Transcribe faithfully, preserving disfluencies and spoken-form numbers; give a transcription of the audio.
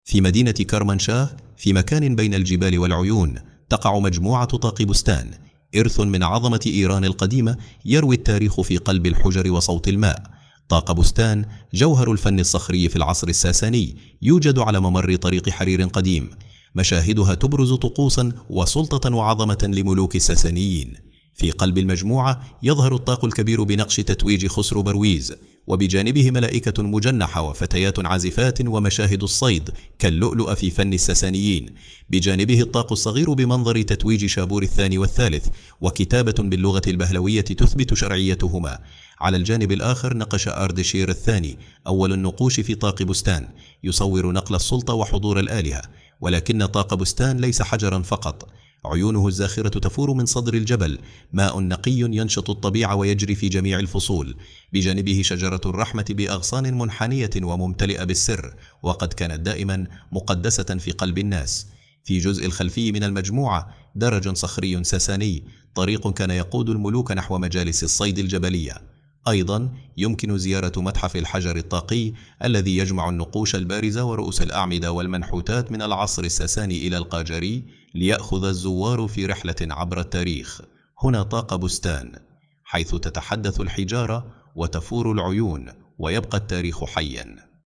في مدينة كرمانشاه في مكان بين الجبال والعيون تقع مجموعة طاقبستان، إرث من عظمة إيران القديمة يروي التاريخ في قلب الحجر وصوت الماء. طاقبستان جوهر الفن الصخري في العصر الساساني، يوجد على ممر طريق حرير قديم. مشاهدها تبرز طقوسا وسلطة وعظمة لملوك الساسانيين. في قلب المجموعة يظهر الطاق الكبير بنقش تتويج خسرو برويز، وبجانبه ملائكة مجنحة وفتيات عازفات ومشاهد الصيد كاللؤلؤ في فن الساسانيين. بجانبه الطاق الصغير بمنظر تتويج شابور الثاني والثالث، وكتابة باللغة البهلوية تثبت شرعيتهما. على الجانب الآخر نقش أردشير الثاني أول النقوش في طاقبستان، يصور نقل السلطة وحضور الآلهة. ولكن طاقبستان ليس حجرا فقط، عيونه الزاخرة تفور من صدر الجبل، ماء نقي ينشط الطبيعة ويجري في جميع الفصول. بجانبه شجرة الرحمة بأغصان منحنية وممتلئة بالسر، وقد كانت دائما مقدسة في قلب الناس. في جزء الخلفي من المجموعة درج صخري ساساني، طريق كان يقود الملوك نحو مجالس الصيد الجبلية. أيضا يمكن زيارة متحف الحجر الطاقي الذي يجمع النقوش البارزة ورؤوس الأعمدة والمنحوتات من العصر الساساني إلى القاجري، ليأخذ الزوار في رحلة عبر التاريخ. هنا طاقبستان، حيث تتحدث الحجارة وتفور العيون ويبقى التاريخ حيا.